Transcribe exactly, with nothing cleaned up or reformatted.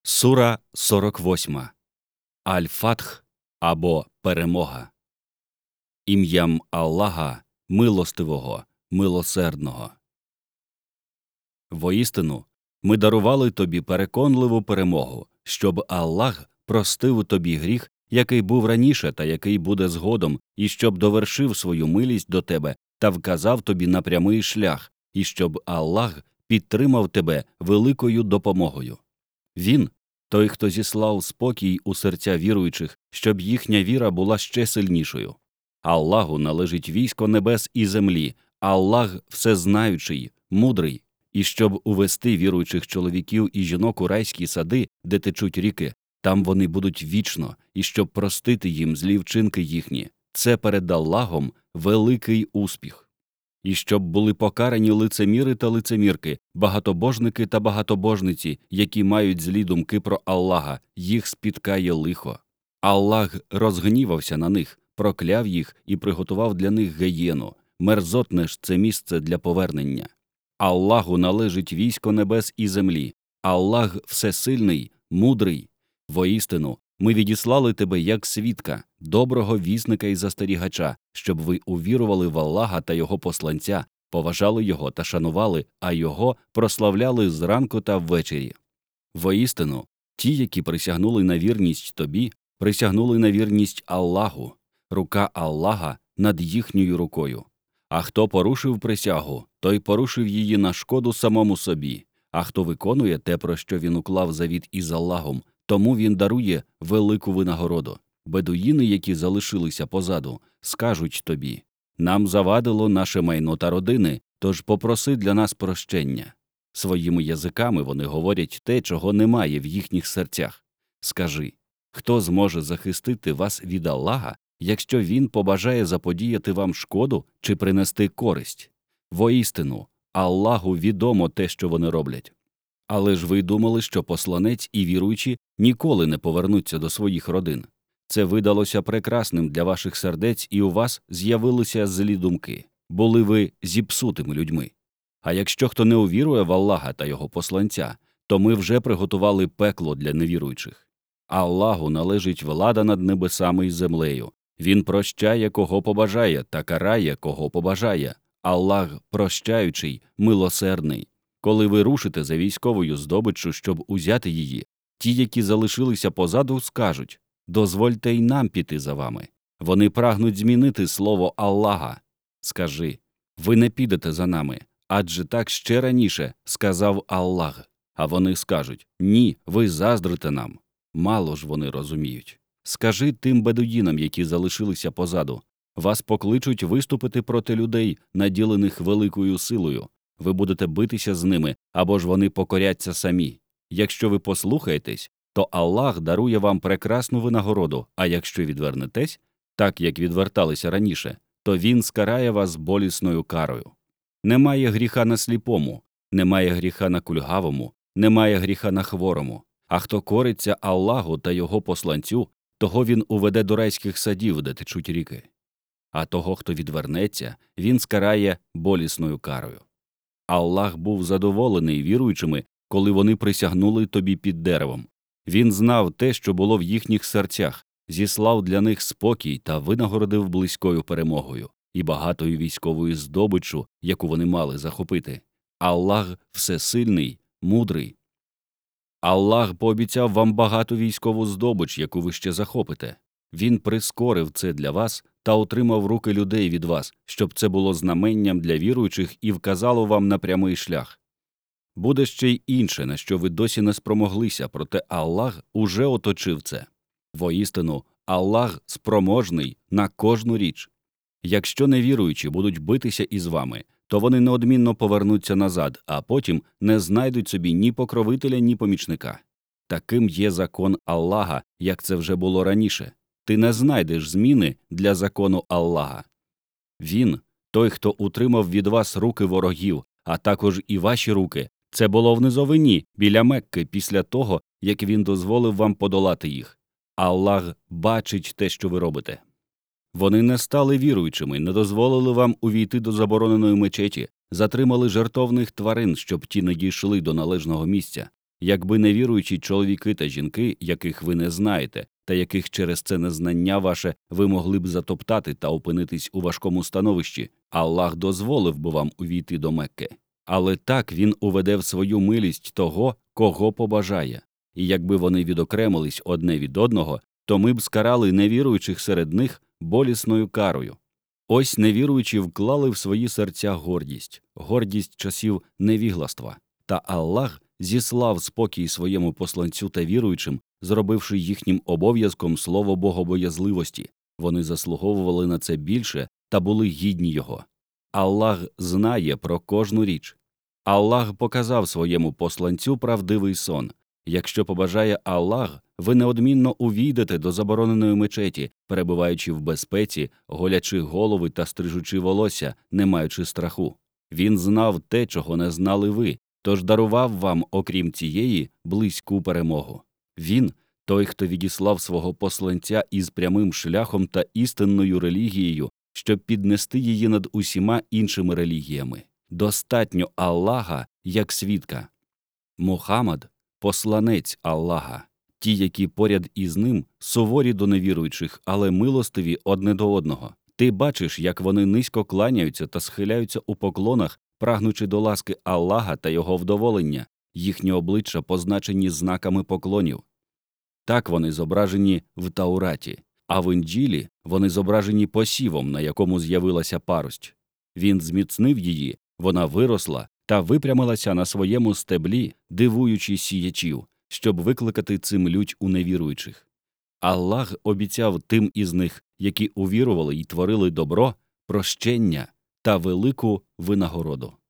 Сура сорок восьма. Аль-Фатх або Перемога. Ім'ям Аллаха, милостивого, милосердного. Воістину, ми дарували тобі переконливу перемогу, щоб Аллах простив тобі гріх, який був раніше та який буде згодом, і щоб довершив свою милість до тебе та вказав тобі на прямий шлях, і щоб Аллах підтримав тебе великою допомогою. Він – той, хто зіслав спокій у серця віруючих, щоб їхня віра була ще сильнішою. Аллаху належить військо небес і землі, Аллах всезнаючий, мудрий, і щоб увести віруючих чоловіків і жінок у райські сади, де течуть ріки, там вони будуть вічно, і щоб простити їм злі вчинки їхні. Це перед Аллахом великий успіх. І щоб були покарані лицеміри та лицемірки, багатобожники та багатобожниці, які мають злі думки про Аллаха, їх спіткає лихо. Аллах розгнівався на них, прокляв їх і приготував для них гієну. Мерзотне ж це місце для повернення. Аллаху належить військо небес і землі. Аллах всесильний, мудрий. Воістину, ми відіслали тебе як свідка, доброго вісника і застерігача, щоб ви увірували в Аллаха та Його посланця, поважали Його та шанували, а Його прославляли зранку та ввечері. Воістину, ті, які присягнули на вірність тобі, присягнули на вірність Аллаху, рука Аллаха над їхньою рукою. А хто порушив присягу, той порушив її на шкоду самому собі, а хто виконує те, про що він уклав завіт із Аллахом, тому він дарує велику винагороду. Бедуїни, які залишилися позаду, скажуть тобі: «Нам завадило наше майно та родини, тож попроси для нас прощення». Своїми язиками вони говорять те, чого немає в їхніх серцях. Скажи: хто зможе захистити вас від Аллаха, якщо він побажає заподіяти вам шкоду чи принести користь? Воістину, Аллаху відомо те, що вони роблять. Але ж ви думали, що посланець і віруючі ніколи не повернуться до своїх родин. Це видалося прекрасним для ваших сердець, і у вас з'явилися злі думки. Були ви зіпсутими людьми. А якщо хто не увірує в Аллаха та Його посланця, то ми вже приготували пекло для невіруючих. Аллаху належить влада над небесами і землею. Він прощає, кого побажає, та карає, кого побажає. Аллах прощаючий, милосердний. Коли ви рушите за військовою здобиччю, щоб узяти її, ті, які залишилися позаду, скажуть: «Дозвольте й нам піти за вами». Вони прагнуть змінити слово Аллаха. Скажи: «Ви не підете за нами, адже так ще раніше сказав Аллах». А вони скажуть: «Ні, ви заздрите нам». Мало ж вони розуміють. Скажи тим бедуїнам, які залишилися позаду: вас покличуть виступити проти людей, наділених великою силою. Ви будете битися з ними, або ж вони покоряться самі. Якщо ви послухаєтесь, то Аллах дарує вам прекрасну винагороду, а якщо відвернетесь, так як відверталися раніше, то Він скарає вас болісною карою. Немає гріха на сліпому, немає гріха на кульгавому, немає гріха на хворому. А хто кориться Аллаху та Його посланцю, того Він уведе до райських садів, де течуть ріки. А того, хто відвернеться, Він скарає болісною карою. Аллах був задоволений віруючими, коли вони присягнули тобі під деревом. Він знав те, що було в їхніх серцях, зіслав для них спокій та винагородив близькою перемогою і багатою військовою здобиччю, яку вони мали захопити. Аллах всесильний, мудрий. Аллах пообіцяв вам багату військову здобич, яку ви ще захопите. Він прискорив це для вас та отримав руки людей від вас, щоб це було знаменням для віруючих і вказало вам на прямий шлях. Буде ще й інше, на що ви досі не спромоглися, проте Аллах уже оточив це. Воістину, Аллах спроможний на кожну річ. Якщо невіруючі будуть битися із вами, то вони неодмінно повернуться назад, а потім не знайдуть собі ні покровителя, ні помічника. Таким є закон Аллаха, як це вже було раніше. Ти не знайдеш зміни для закону Аллаха. Він – той, хто утримав від вас руки ворогів, а також і ваші руки. Це було в низовині, біля Мекки, після того, як він дозволив вам подолати їх. Аллах бачить те, що ви робите. Вони не стали віруючими, не дозволили вам увійти до забороненої мечеті, затримали жертовних тварин, щоб ті не дійшли до належного місця. Якби невіруючі чоловіки та жінки, яких ви не знаєте, та яких через це незнання ваше ви могли б затоптати та опинитись у важкому становищі, Аллах дозволив би вам увійти до Мекки. Але так він уведе в свою милість того, кого побажає. І якби вони відокремились одне від одного, то ми б скарали невіруючих серед них болісною карою. Ось невіруючі вклали в свої серця гордість, гордість часів невігластва. Та Аллах зіслав спокій своєму посланцю та віруючим, зробивши їхнім обов'язком слово богобоязливості. Вони заслуговували на це більше та були гідні його. Аллах знає про кожну річ. Аллах показав своєму посланцю правдивий сон. Якщо побажає Аллах, ви неодмінно увійдете до забороненої мечеті, перебуваючи в безпеці, голячи голови та стрижучи волосся, не маючи страху. Він знав те, чого не знали ви, тож дарував вам, окрім цієї, близьку перемогу. Він – той, хто відіслав свого посланця із прямим шляхом та істинною релігією, щоб піднести її над усіма іншими релігіями. Достатньо Аллаха як свідка. Мухаммад – посланець Аллаха. Ті, які поряд із ним, суворі до невіруючих, але милостиві одне до одного. Ти бачиш, як вони низько кланяються та схиляються у поклонах, прагнучи до ласки Аллаха та його вдоволення, їхні обличчя позначені знаками поклонів. Так вони зображені в Таураті, а в Інджілі вони зображені посівом, на якому з'явилася парость. Він зміцнив її, вона виросла та випрямилася на своєму стеблі, дивуючи сіячів, щоб викликати цим лють у невіруючих. Аллах обіцяв тим із них, які увірували й творили добро, прощення та велику винагороду.